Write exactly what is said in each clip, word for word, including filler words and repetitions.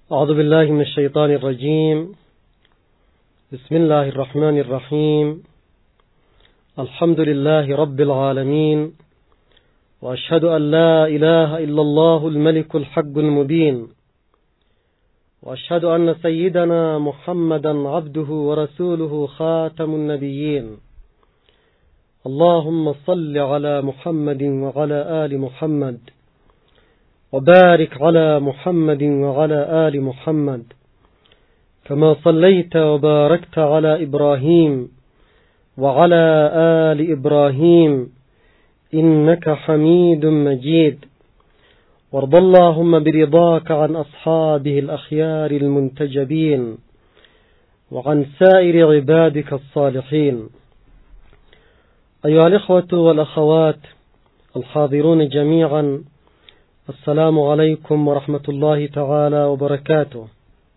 أعوذ بالله من الشيطان الرجيم. بسم الله الرحمن الرحيم. الحمد لله رب العالمين، وأشهد أن لا إله إلا الله الملك الحق المبين، وأشهد أن سيدنا محمدا عبده ورسوله خاتم النبيين. اللهم صل على محمد وعلى آل محمد، وبارك على محمد وعلى آل محمد كما صليت وباركت على إبراهيم وعلى آل إبراهيم إنك حميد مجيد. وارض اللهم برضاك عن أصحابه الأخيار المنتجبين وعن سائر عبادك الصالحين. أيها الإخوة والأخوات الحاضرون جميعا، السلام عليكم ورحمة الله تعالى وبركاته.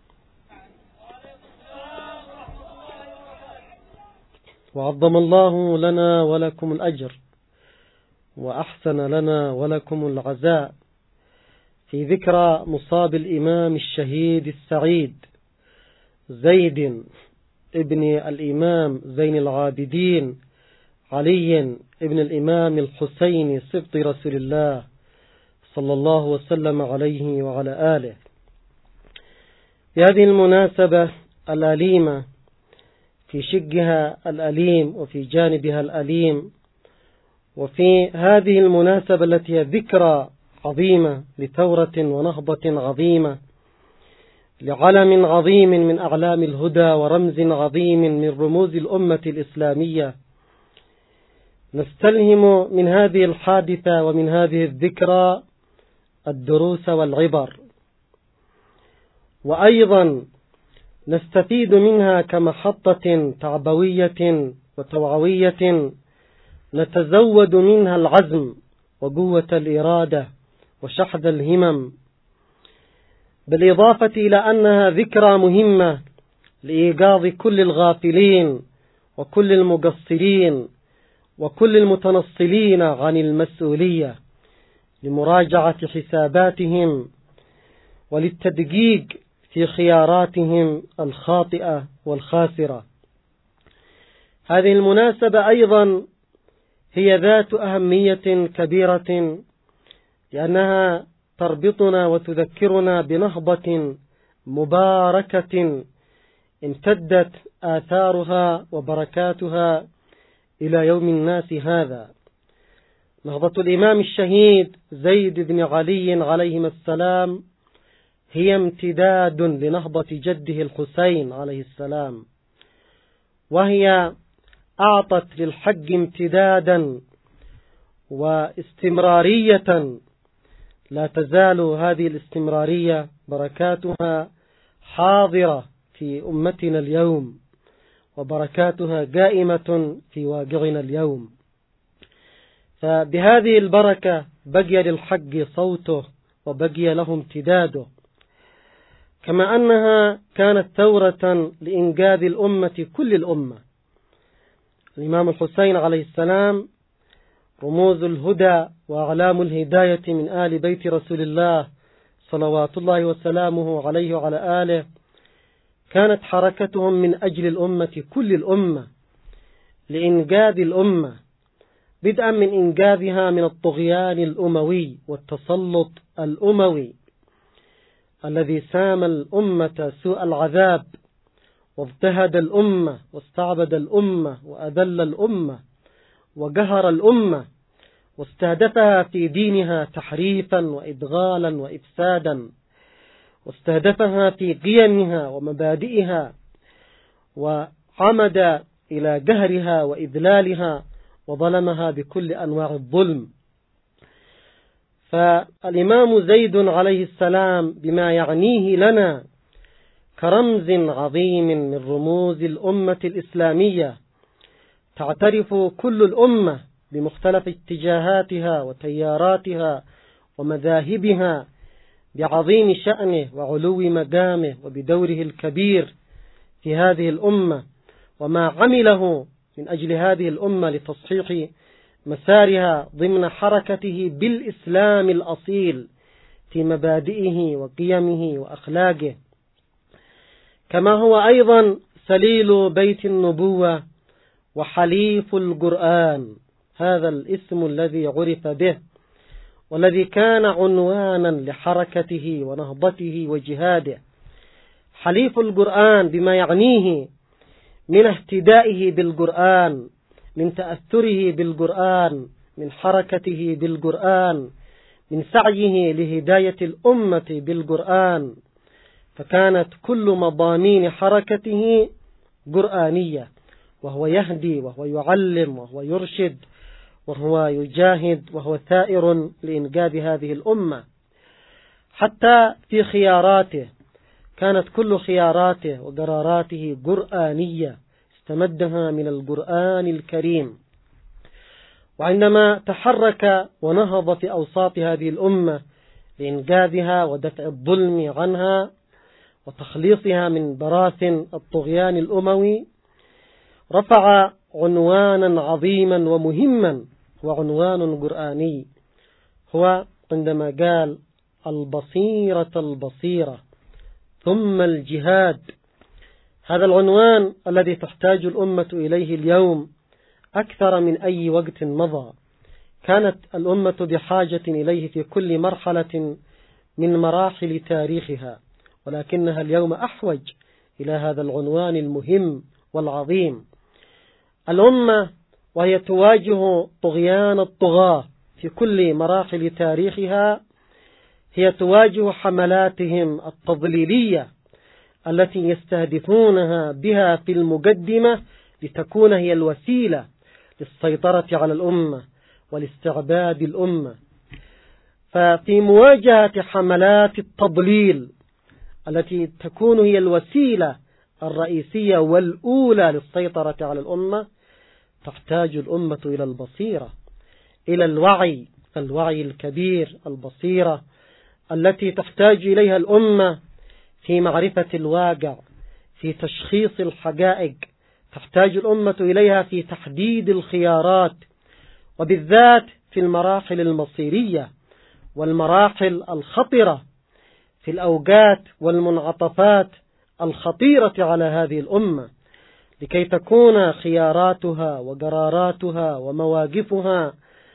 وعظم الله لنا ولكم الأجر، وأحسن لنا ولكم العزاء في ذكرى مصاب الإمام الشهيد السعيد زيد ابن الإمام زين العابدين علي ابن الإمام الحسين سبط رسول الله صلى الله وسلم عليه وعلى آله. بهذه المناسبة الأليمة، في شقها الأليم وفي جانبها الأليم، وفي هذه المناسبة التي هي ذكرى عظيمة لثورة ونهضة عظيمة، لعلم عظيم من أعلام الهدى ورمز عظيم من رموز الأمة الإسلامية، نستلهم من هذه الحادثة ومن هذه الذكرى الدروس والعبر، وأيضا نستفيد منها كمحطة تعبوية وتوعوية نتزود منها العزم وقوة الإرادة وشحذ الهمم، بالإضافة إلى أنها ذكرى مهمة لإيقاظ كل الغافلين وكل المقصرين وكل المتنصلين عن المسؤولية، لمراجعة حساباتهم وللتدقيق في خياراتهم الخاطئة والخاسرة. هذه المناسبة أيضا هي ذات أهمية كبيرة، لأنها تربطنا وتذكرنا بنهضة مباركة امتدت آثارها وبركاتها إلى يوم الناس هذا. نهضة الإمام الشهيد زيد بن علي عليهما السلام هي امتداد لنهضة جده الحسين عليه السلام، وهي أعطت للحق امتدادا واستمرارية، لا تزال هذه الاستمرارية بركاتها حاضرة في أمتنا اليوم، وبركاتها قائمة في واقعنا اليوم. فبهذه البركة بقي للحق صوته وبقي له امتداده، كما أنها كانت ثورة لإنقاذ الأمة كل الأمة. الإمام الحسين عليه السلام رموز الهدى وأعلام الهداية من آل بيت رسول الله صلوات الله وسلامه عليه وعلى آله، كانت حركتهم من أجل الأمة كل الأمة، لإنقاذ الأمة، بدءا من إنقاذها من الطغيان الأموي والتسلط الأموي الذي سام الأمة سوء العذاب، واضطهد الأمة واستعبد الأمة وأذل الأمة وقهر الأمة، واستهدفها في دينها تحريفا وإدغالا وإفسادا، واستهدفها في قيمها ومبادئها، وعمد إلى قهرها وإذلالها، وظلمها بكل أنواع الظلم. فالإمام زيد عليه السلام بما يعنيه لنا كرمز عظيم من رموز الأمة الإسلامية، تعترف كل الأمة بمختلف اتجاهاتها وتياراتها ومذاهبها بعظيم شأنه وعلو مقامه وبدوره الكبير في هذه الأمة، وما عمله من أجل هذه الأمة لتصحيح مسارها ضمن حركته بالإسلام الأصيل في مبادئه وقيمه وأخلاقه، كما هو أيضا سليل بيت النبوة وحليف القرآن، هذا الاسم الذي عرف به والذي كان عنوانا لحركته ونهضته وجهاده. حليف القرآن بما يعنيه من اهتدائه بالقرآن، من تأثره بالقرآن، من حركته بالقرآن، من سعيه لهداية الأمة بالقرآن، فكانت كل مضامين حركته قرآنية، وهو يهدي وهو يعلم وهو يرشد وهو يجاهد وهو ثائر لإنجاب هذه الأمة. حتى في خياراته كانت كل خياراته وقراراته قرآنية، استمدها من القرآن الكريم. وعندما تحرك ونهض في أوساط هذه الأمة لإنقاذها ودفع الظلم عنها وتخليصها من براثن الطغيان الأموي، رفع عنوانا عظيما ومهما، هو عنوان قرآني، هو عندما قال البصيرة البصيرة ثم الجهاد. هذا العنوان الذي تحتاج الأمة إليه اليوم أكثر من أي وقت مضى. كانت الأمة بحاجة إليه في كل مرحلة من مراحل تاريخها، ولكنها اليوم أحوج إلى هذا العنوان المهم والعظيم. الأمة وهي تواجه طغيان الطغاة في كل مراحل تاريخها، هي تواجه حملاتهم التضليلية التي يستهدفونها بها في المقدمة لتكون هي الوسيلة للسيطرة على الأمة والاستعباد الأمة. ففي مواجهة حملات التضليل التي تكون هي الوسيلة الرئيسية والأولى للسيطرة على الأمة، تحتاج الأمة إلى البصيرة، إلى الوعي، الوعي الكبير، البصيرة التي تحتاج إليها الأمة في معرفة الواقع، في تشخيص الحقائق، تحتاج الأمة إليها في تحديد الخيارات، وبالذات في المراحل المصيرية والمراحل الخطرة، في الأوقات والمنعطفات الخطيرة على هذه الأمة، لكي تكون خياراتها وقراراتها ومواقفها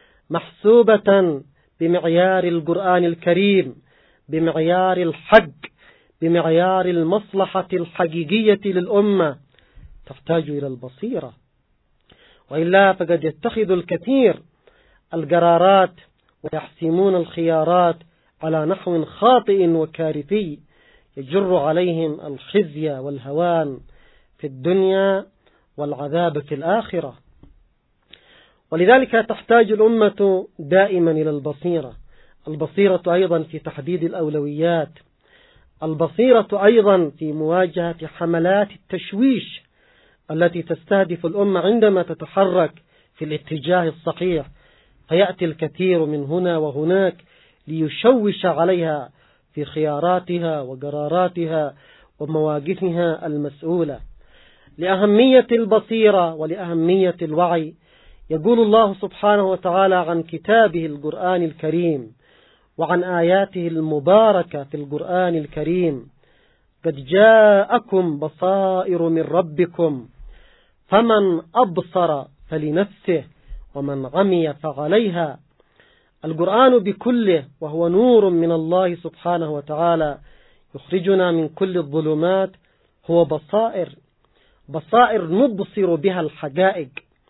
محسوبة بمعيار القرآن الكريم، بمعيار الحق، بمعيار المصلحة الحقيقية للأمة. تحتاج إلى البصيرة، وإلا فقد يتخذ الكثير القرارات ويحسمون الخيارات على نحو خاطئ وكارثي يجر عليهم الخزي والهوان في الدنيا والعذاب في الآخرة. ولذلك تحتاج الأمة دائما إلى البصيرة، البصيرة أيضا في تحديد الأولويات، البصيرة أيضا في مواجهة حملات التشويش التي تستهدف الأمة عندما تتحرك في الاتجاه الصحيح، فيأتي الكثير من هنا وهناك ليشوش عليها في خياراتها وقراراتها ومواقفها المسؤولة. لأهمية البصيرة ولأهمية الوعي يقول الله سبحانه وتعالى عن كتابه القرآن الكريم وعن آياته المباركة في القرآن الكريم: قد جاءكم بصائر من ربكم فمن أبصر فلنفسه ومن عمي فعليها. القرآن بكله وهو نور من الله سبحانه وتعالى يخرجنا من كل الظلمات، هو بصائر، بصائر نبصر بها الحقائق،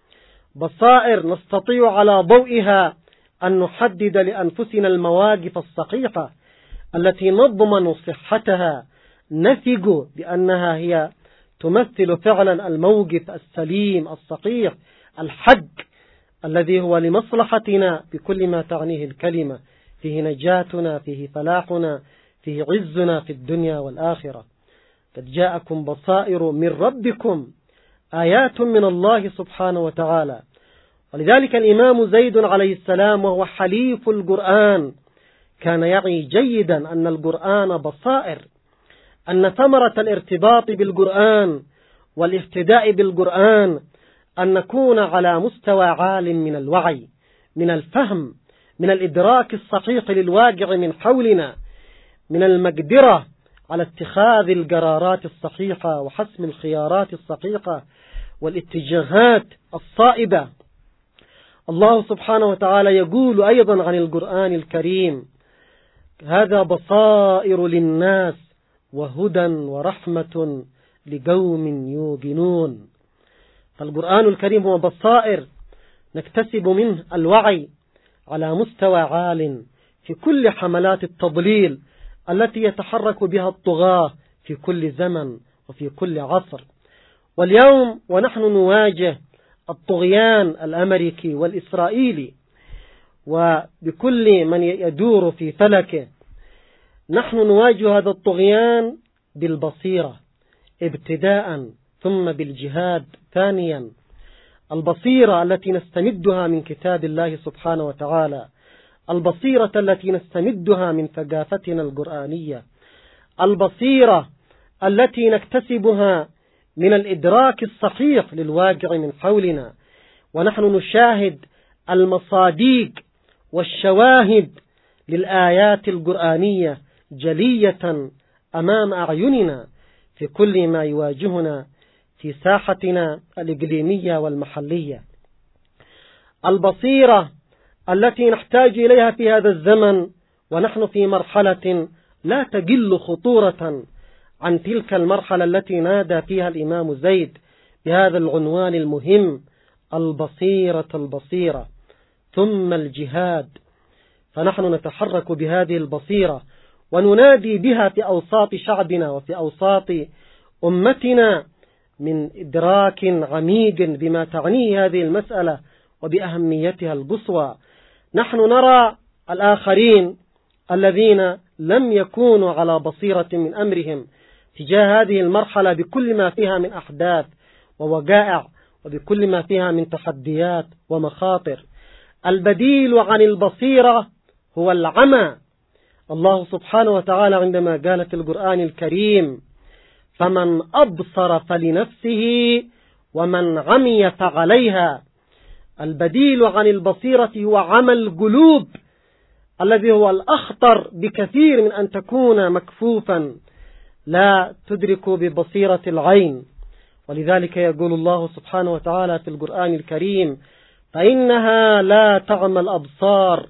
بصائر نستطيع على ضوئها أن نحدد لأنفسنا المواقف الصحيحة التي نضمن صحتها، نثق بأنها هي تمثل فعلا الموقف السليم الصحيح الحق الذي هو لمصلحتنا بكل ما تعنيه الكلمة، فيه نجاتنا، فيه فلاحنا، فيه عزنا في الدنيا والآخرة. قد جاءكم بصائر من ربكم، آيات من الله سبحانه وتعالى. ولذلك الإمام زيد عليه السلام وهو حليف القرآن كان يعي جيدا أن القرآن بصائر، أن ثمرة الارتباط بالقرآن والاهتداء بالقرآن أن نكون على مستوى عال من الوعي، من الفهم، من الإدراك الصحيح للواقع من حولنا، من المقدرة على اتخاذ القرارات الصحيحة وحسم الخيارات الصحيحة والاتجاهات الصائبة. الله سبحانه وتعالى يقول أيضا عن القرآن الكريم: هذا بصائر للناس وهدى ورحمة لقوم يوقنون. فالقرآن الكريم هو بصائر نكتسب منه الوعي على مستوى عال في كل حملات التضليل التي يتحرك بها الطغاة في كل زمن وفي كل عصر. واليوم ونحن نواجه الطغيان الأمريكي والإسرائيلي وبكل من يدور في فلكه، نحن نواجه هذا الطغيان بالبصيرة ابتداء، ثم بالجهاد ثانيا. البصيرة التي نستمدها من كتاب الله سبحانه وتعالى، البصيرة التي نستمدها من ثقافتنا القرآنية، البصيرة التي نكتسبها من الإدراك الصحيح للواقع من حولنا، ونحن نشاهد المصاديق والشواهد للآيات القرآنية جلية أمام أعيننا في كل ما يواجهنا في ساحتنا الإقليمية والمحلية. البصيرة التي نحتاج إليها في هذا الزمن ونحن في مرحلة لا تقل خطورة عن تلك المرحلة التي نادى فيها الإمام زيد بهذا العنوان المهم: البصيرة البصيرة ثم الجهاد. فنحن نتحرك بهذه البصيرة وننادي بها في أوساط شعبنا وفي أوساط أمتنا من إدراك عميق بما تعنيه هذه المسألة وبأهميتها القصوى. نحن نرى الآخرين الذين لم يكونوا على بصيرة من أمرهم تجاه هذه المرحلة بكل ما فيها من أحداث ووقائع وبكل ما فيها من تحديات ومخاطر. البديل عن البصيرة هو العمى. الله سبحانه وتعالى عندما قال في القرآن الكريم: فمن أبصر فلنفسه ومن عمي فعليها. البديل عن البصيرة هو عمى القلوب الذي هو الأخطر بكثير من أن تكون مكفوفا لا تدرك ببصيرة العين. ولذلك يقول الله سبحانه وتعالى في القرآن الكريم: فإنها لا تعمى الأبصار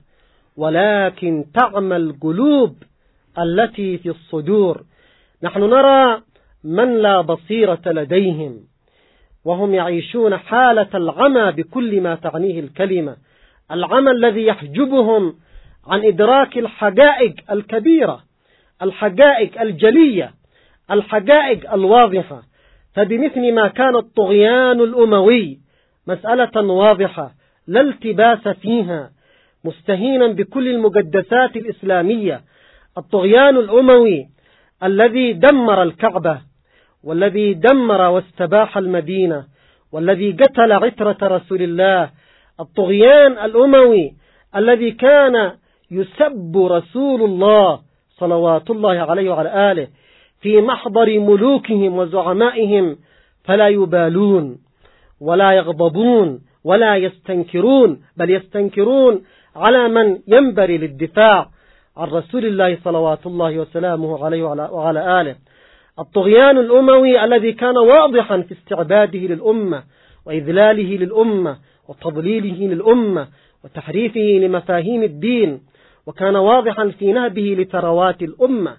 ولكن تعمى القلوب التي في الصدور. نحن نرى من لا بصيرة لديهم وهم يعيشون حالة العمى بكل ما تعنيه الكلمة، العمى الذي يحجبهم عن إدراك الحقائق الكبيرة، الحقائق الجلية، الحقائق الواضحة. فبمثل ما كان الطغيان الأموي مسألة واضحة لا التباس فيها، مستهينا بكل المقدسات الإسلامية، الطغيان الأموي الذي دمر الكعبة والذي دمر واستباح المدينة والذي قتل عترة رسول الله، الطغيان الأموي الذي كان يسب رسول الله صلوات الله عليه وعلى آله في محضر ملوكهم وزعمائهم فلا يبالون ولا يغضبون ولا يستنكرون، بل يستنكرون على من ينبري للدفاع عن رسول الله صلوات الله وسلامه عليه وعلى آله. الطغيان الأموي الذي كان واضحا في استعباده للأمة وإذلاله للأمة وتضليله للأمة وتحريفه لمفاهيم الدين، وكان واضحا في نهبه لثروات الأمة،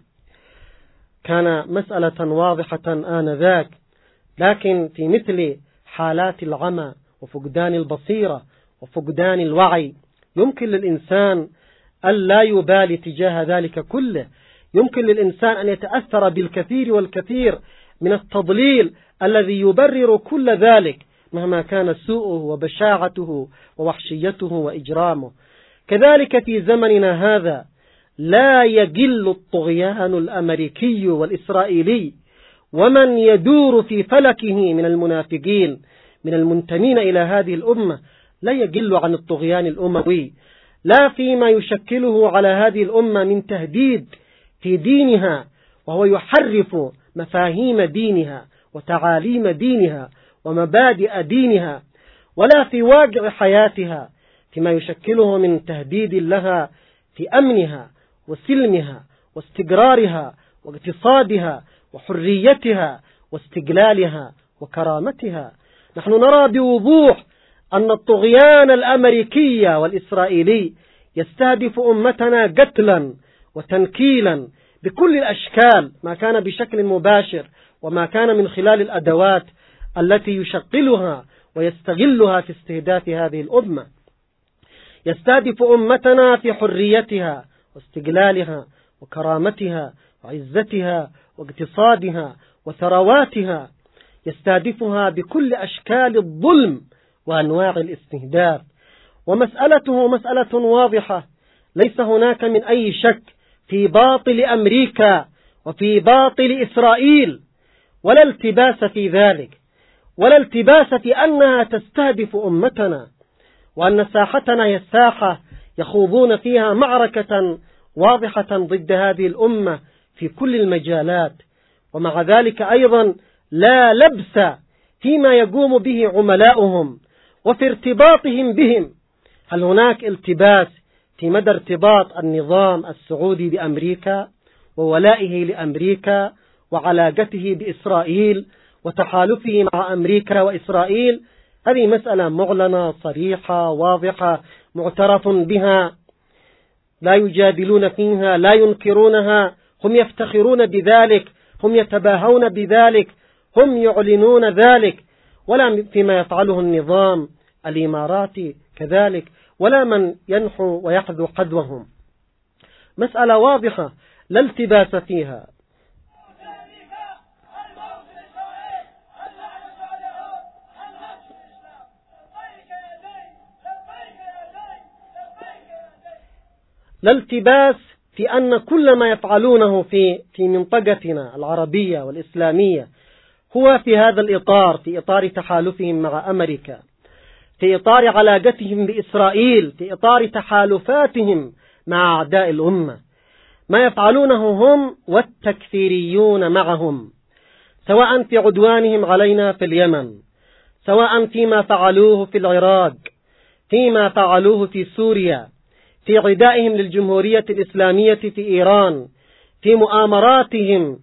كان مسألة واضحة آنذاك. لكن في مثل حالات العمى وفقدان البصيرة وفقدان الوعي يمكن للإنسان ألا يبالي تجاه ذلك كله، يمكن للإنسان أن يتأثر بالكثير والكثير من التضليل الذي يبرر كل ذلك مهما كان سوءه وبشاعته ووحشيته وإجرامه. كذلك في زمننا هذا لا يقل الطغيان الأمريكي والإسرائيلي ومن يدور في فلكه من المنافقين من المنتمين إلى هذه الأمة، لا يقل عن الطغيان الأموي، لا فيما يشكله على هذه الأمة من تهديد في دينها وهو يحرف مفاهيم دينها وتعاليم دينها ومبادئ دينها، ولا في واقع حياتها فيما يشكله من تهديد لها في أمنها وسلمها واستقرارها واقتصادها وحريتها واستقلالها وكرامتها. نحن نرى بوضوح أن الطغيان الأمريكي والإسرائيلي يستهدف أمتنا قتلا وتنكيلا بكل الأشكال، ما كان بشكل مباشر وما كان من خلال الأدوات التي يشغلها ويستغلها في استهداف هذه الأمة. يستهدف أمتنا في حريتها واستقلالها وكرامتها وعزتها واقتصادها وثرواتها، يستهدفها بكل أشكال الظلم وأنواع الاستهداف. ومسألته مسألة واضحة، ليس هناك من أي شك في باطل أمريكا وفي باطل إسرائيل، ولا التباس في ذلك، ولا التباس في أنها تستهدف أمتنا، وأن ساحتنا هي الساحة يخوضون فيها معركة واضحة ضد هذه الأمة في كل المجالات. ومع ذلك أيضا لا لبس فيما يقوم به عملاؤهم وفي ارتباطهم بهم. هل هناك التباس في مدى ارتباط النظام السعودي بأمريكا وولائه لأمريكا وعلاقته بإسرائيل وتحالفه مع أمريكا وإسرائيل؟ هذه مسألة معلنة صريحة واضحة معترف بها، لا يجادلون فيها، لا ينكرونها، هم يفتخرون بذلك، هم يتباهون بذلك، هم يعلنون ذلك، ولا فيما يفعله النظام الإماراتي كذلك، ولا من ينحو ويحذو حذوهم. مسألة واضحة لا التباس فيها. لا التباس في أن كل ما يفعلونه في في منطقتنا العربية والإسلامية هو في هذا الإطار، في إطار تحالفهم مع أمريكا، في إطار علاقتهم بإسرائيل، في إطار تحالفاتهم مع أعداء الأمة. ما يفعلونه هم والتكفيريون معهم، سواء في عدوانهم علينا في اليمن، سواء فيما فعلوه في العراق، فيما فعلوه في سوريا، في عدائهم للجمهورية الإسلامية في إيران، في مؤامراتهم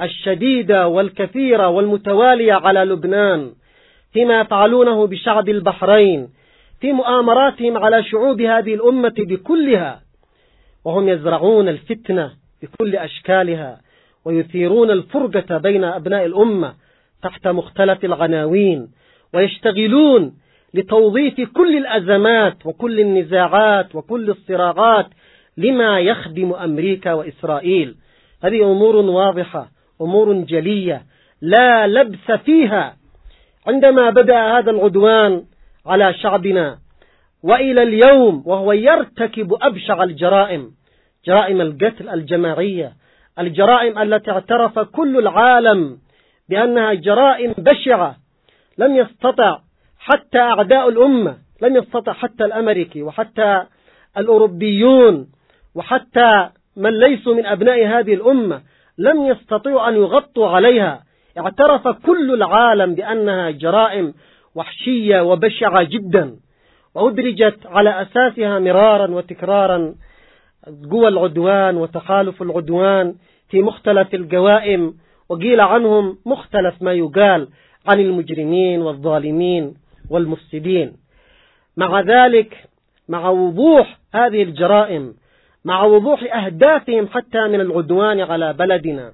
الشديدة والكثيرة والمتوالية على لبنان، فيما يفعلونه بشعب البحرين، في مؤامراتهم على شعوب هذه الأمة بكلها، وهم يزرعون الفتنة بكل أشكالها ويثيرون الفرقة بين أبناء الأمة تحت مختلف العناوين، ويشتغلون لتوظيف كل الأزمات وكل النزاعات وكل الصراعات لما يخدم أمريكا وإسرائيل. هذه أمور واضحة، أمور جلية لا لبس فيها. عندما بدأ هذا العدوان على شعبنا وإلى اليوم وهو يرتكب أبشع الجرائم، جرائم القتل الجماعية، الجرائم التي اعترف كل العالم بأنها جرائم بشعة، لم يستطع حتى أعداء الأمة، لم يستطع حتى الأمريكي وحتى الأوروبيون وحتى من ليسوا من أبناء هذه الأمة لم يستطيعوا أن يغطوا عليها. اعترف كل العالم بأنها جرائم وحشية وبشعة جدا، وأدرجت على أساسها مرارا وتكرارا قوى العدوان وتحالف العدوان في مختلف القوائم، وقيل عنهم مختلف ما يقال عن المجرمين والظالمين والمفسدين. مع ذلك، مع وضوح هذه الجرائم، مع وضوح أهدافهم حتى من العدوان على بلدنا،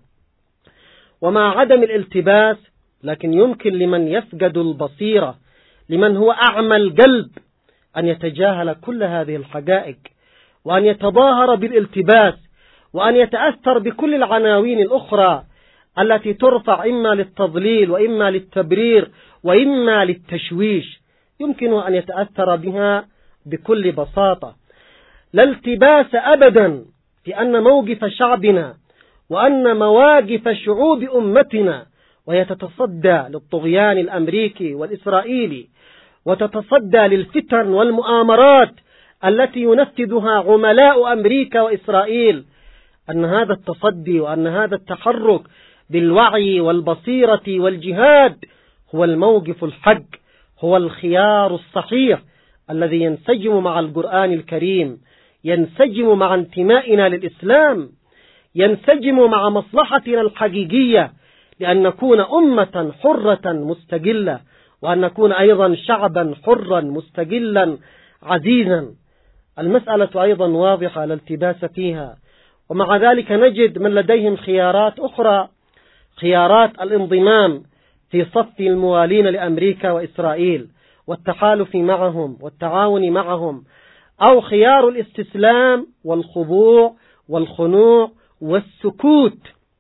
ومع عدم الالتباس، لكن يمكن لمن يفقد البصيرة، لمن هو أعمى القلب، أن يتجاهل كل هذه الحقائق، وأن يتظاهر بالالتباس، وأن يتأثر بكل العناوين الأخرى التي ترفع إما للتضليل وإما للتبرير وإما للتشويش، يمكن أن يتأثر بها بكل بساطة. لا التباس أبدا في أن موقف شعبنا وأن مواقف شعوب أمتنا، وهي تتصدى للطغيان الأمريكي والإسرائيلي وتتصدى للفتن والمؤامرات التي ينفذها عملاء أمريكا وإسرائيل، أن هذا التصدي وأن هذا التحرك بالوعي والبصيرة والجهاد هو الموقف الحق، هو الخيار الصحيح الذي ينسجم مع القرآن الكريم، ينسجم مع انتمائنا للإسلام، ينسجم مع مصلحتنا الحقيقية، لأن نكون أمة حرة مستقلة، وأن نكون أيضا شعبا حرا مستقلا عزيزا. المسألة أيضا واضحة لا التباس فيها، ومع ذلك نجد من لديهم خيارات أخرى، خيارات الانضمام في صف الموالين لأمريكا وإسرائيل والتحالف معهم والتعاون معهم، أو خيار الاستسلام والخضوع والخنوع والسكوت.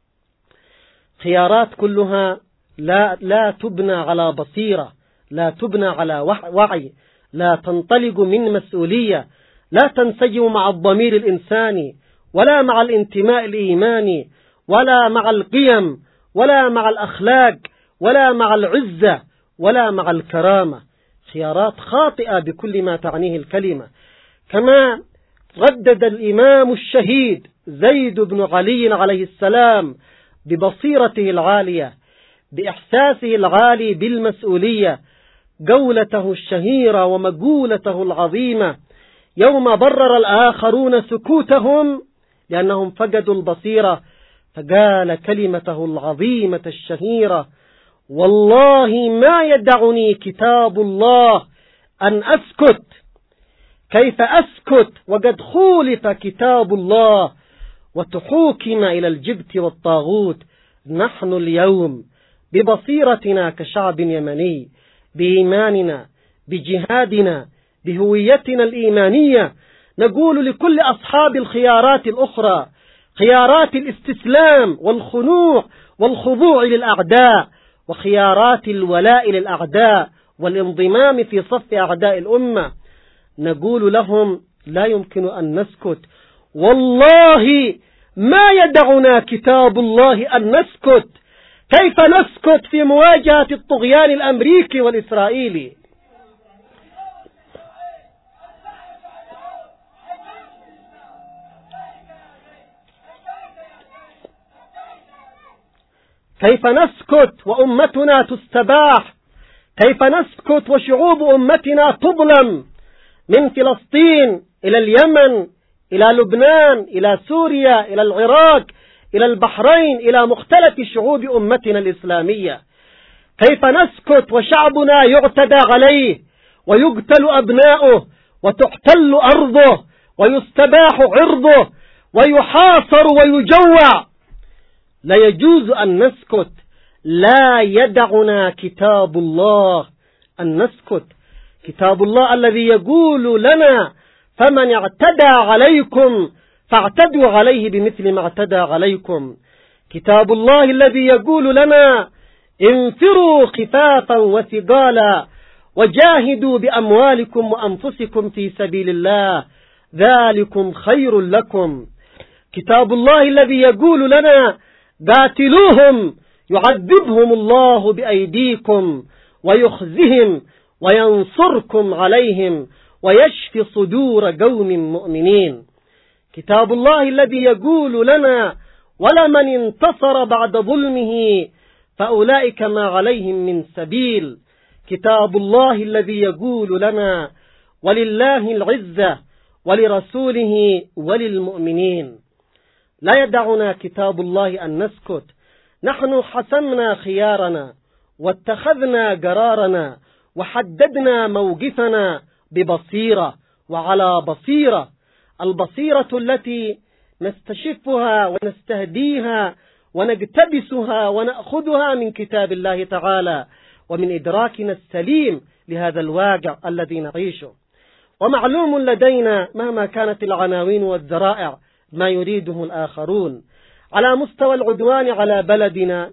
خيارات كلها لا, لا تبنى على بصيرة، لا تبنى على وعي، لا تنطلق من مسؤولية، لا تنسجم مع الضمير الإنساني، ولا مع الانتماء الإيماني، ولا مع القيم، ولا مع الأخلاق، ولا مع العزة، ولا مع الكرامة. خيارات خاطئة بكل ما تعنيه الكلمة. كما ردد الإمام الشهيد زيد بن علي عليه السلام ببصيرته العالية، بإحساسه العالي بالمسؤولية، قولته الشهيرة ومقولته العظيمة يوم برر الآخرون سكوتهم لأنهم فقدوا البصيرة، فقال كلمته العظيمة الشهيرة: والله ما يدعني كتاب الله أن أسكت. كيف أسكت وقد خولف كتاب الله وتحوكم إلى الجبت والطاغوت؟ نحن اليوم ببصيرتنا كشعب يمني، بإيماننا، بجهادنا، بهويتنا الإيمانية، نقول لكل أصحاب الخيارات الأخرى، خيارات الاستسلام والخنوع والخضوع للأعداء، وخيارات الولاء للأعداء والانضمام في صف أعداء الأمة، نقول لهم: لا يمكن أن نسكت، والله ما يدعنا كتاب الله أن نسكت. كيف نسكت في مواجهة الطغيان الأمريكي والإسرائيلي؟ كيف نسكت وأمتنا تستباح؟ كيف نسكت وشعوب أمتنا تظلم من فلسطين إلى اليمن إلى لبنان إلى سوريا إلى العراق إلى البحرين إلى مختلف شعوب أمتنا الإسلامية؟ كيف نسكت وشعبنا يعتدى عليه ويقتل أبناؤه وتحتل أرضه ويستباح عرضه ويحاصر ويجوع؟ لا يجوز أن نسكت، لا يدعنا كتاب الله أن نسكت. كتاب الله الذي يقول لنا: فمن اعتدى عليكم فاعتدوا عليه بمثل ما اعتدى عليكم. كتاب الله الذي يقول لنا: انفروا خفافا وثقالا وجاهدوا بأموالكم وأنفسكم في سبيل الله ذلكم خير لكم. كتاب الله الذي يقول لنا: قاتلوهم يعذبهم الله بأيديكم ويخزهم وينصركم عليهم ويشفي صدور قوم مؤمنين. كتاب الله الذي يقول لنا: ولمن انتصر بعد ظلمه فأولئك ما عليهم من سبيل. كتاب الله الذي يقول لنا: ولله العزة ولرسوله وللمؤمنين. لا يدعنا كتاب الله أن نسكت. نحن حسمنا خيارنا واتخذنا قرارنا وحددنا موقفنا ببصيرة وعلى بصيرة، البصيرة التي نستشفها ونستهديها ونقتبسها ونأخذها من كتاب الله تعالى ومن إدراكنا السليم لهذا الواقع الذي نعيشه. ومعلوم لدينا مهما كانت العناوين والذرائع ما يريده الآخرون. على مستوى العدوان على بلدنا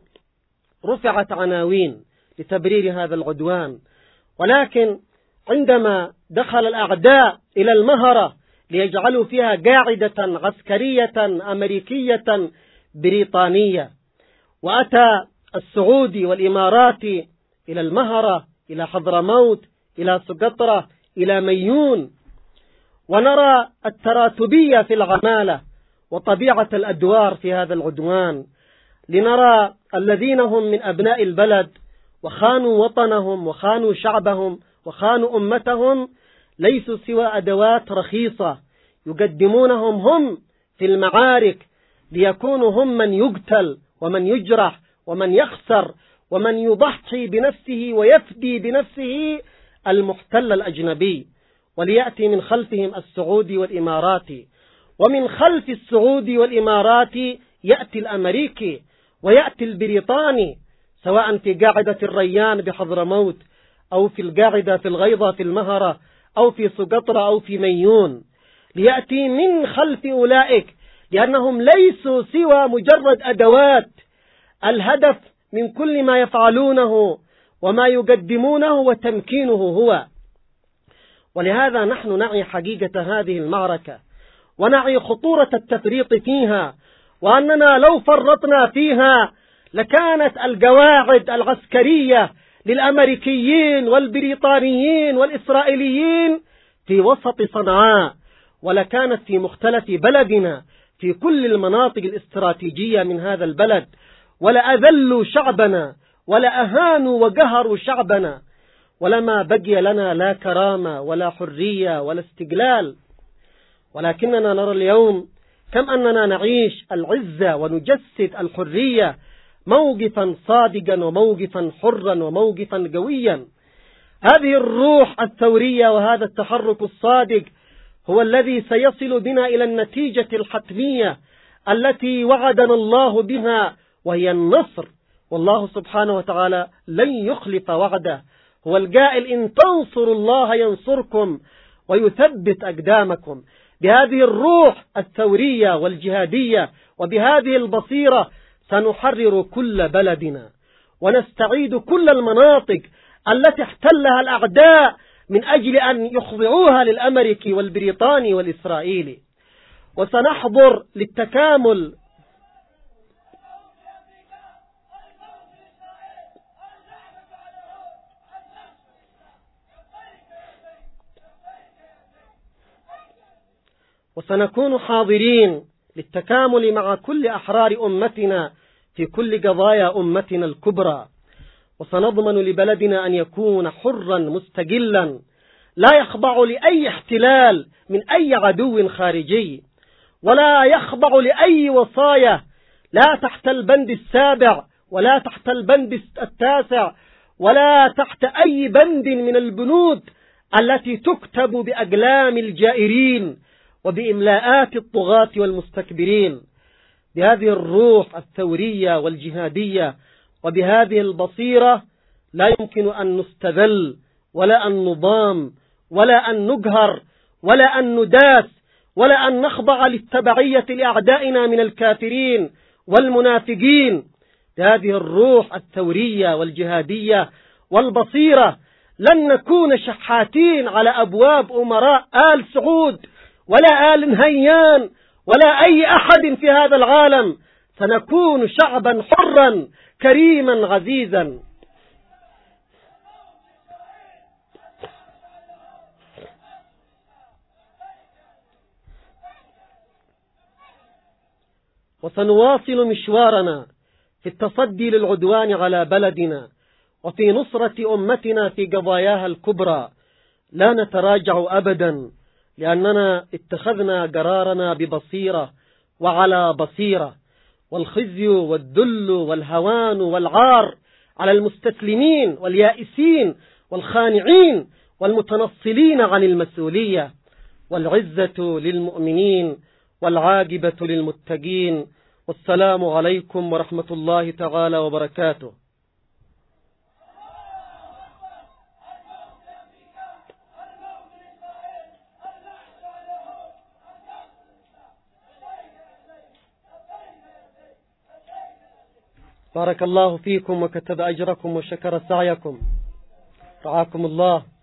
رفعت عناوين لتبرير هذا العدوان، ولكن عندما دخل الأعداء إلى المهرة ليجعلوا فيها قاعدة عسكرية أمريكية بريطانية، وأتى السعودي والإماراتي إلى المهرة، إلى حضرموت، إلى سقطرة، إلى ميون، ونرى التراتبية في العمالة وطبيعة الأدوار في هذا العدوان، لنرى الذين هم من أبناء البلد وخانوا وطنهم وخانوا شعبهم وخانوا أمتهم ليسوا سوى أدوات رخيصة يقدمونهم هم في المعارك ليكونوا هم من يقتل ومن يجرح ومن يخسر ومن يضحي بنفسه ويفدي بنفسه المحتل الأجنبي، وليأتي من خلفهم السعودي والإماراتي، ومن خلف السعودي والإماراتي يأتي الأمريكي ويأتي البريطاني، سواء في قاعدة الريان بحضرموت أو في القاعدة في الغيضة في المهرة أو في سقطرى أو في ميون، ليأتي من خلف أولئك، لأنهم ليسوا سوى مجرد أدوات. الهدف من كل ما يفعلونه وما يقدمونه وتمكينه هو. ولهذا نحن نعي حقيقة هذه المعركة ونعي خطورة التفريط فيها، وأننا لو فرطنا فيها لكانت القواعد العسكرية للأمريكيين والبريطانيين والإسرائيليين في وسط صنعاء، ولكانت في مختلف بلدنا في كل المناطق الاستراتيجية من هذا البلد، ولأذلوا شعبنا ولأهانوا وقهروا شعبنا، ولما بقي لنا لا كرامة ولا حرية ولا استقلال. ولكننا نرى اليوم كم أننا نعيش العزة ونجسد الحرية موقفا صادقا وموقفا حرا وموقفا قويا. هذه الروح الثورية وهذا التحرك الصادق هو الذي سيصل بنا إلى النتيجة الحتمية التي وعدنا الله بها، وهي النصر. والله سبحانه وتعالى لن يخلف وعده، هو القائل إن تنصروا الله ينصركم ويثبت أقدامكم. بهذه الروح الثورية والجهادية وبهذه البصيرة سنحرر كل بلدنا ونستعيد كل المناطق التي احتلها الأعداء من أجل أن يخضعوها للأمريكي والبريطاني والإسرائيلي. وسنحضر للتكامل وسنكون حاضرين للتكامل مع كل أحرار أمتنا في كل قضايا أمتنا الكبرى، وسنضمن لبلدنا أن يكون حرا مستقلا لا يخضع لأي احتلال من أي عدو خارجي، ولا يخضع لأي وصايا، لا تحت البند السابع ولا تحت البند التاسع ولا تحت أي بند من البنود التي تكتب بأقلام الجائرين وبإملاءات الطغاة والمستكبرين. بهذه الروح الثورية والجهادية وبهذه البصيرة لا يمكن أن نستذل ولا أن نضام ولا أن نقهر ولا أن نداس ولا أن نخضع للتبعية لأعدائنا من الكافرين والمنافقين. بهذه الروح الثورية والجهادية والبصيرة لن نكون شحاتين على أبواب أمراء آل سعود ولا آل نهيان ولا أي أحد في هذا العالم، سنكون شعبا حرا كريما عزيزا. وسنواصل مشوارنا في التصدي للعدوان على بلدنا وفي نصرة أمتنا في قضاياها الكبرى، لا نتراجع أبدا، لأننا اتخذنا قرارنا ببصيرة وعلى بصيرة، والخزي والذل والهوان والعار على المستسلمين واليائسين والخانعين والمتنصلين عن المسؤولية، والعزة للمؤمنين والعاقبة للمتقين. والسلام عليكم ورحمة الله تعالى وبركاته. بارك الله فيكم وكتب أجركم وشكر سعيكم، رعاكم الله.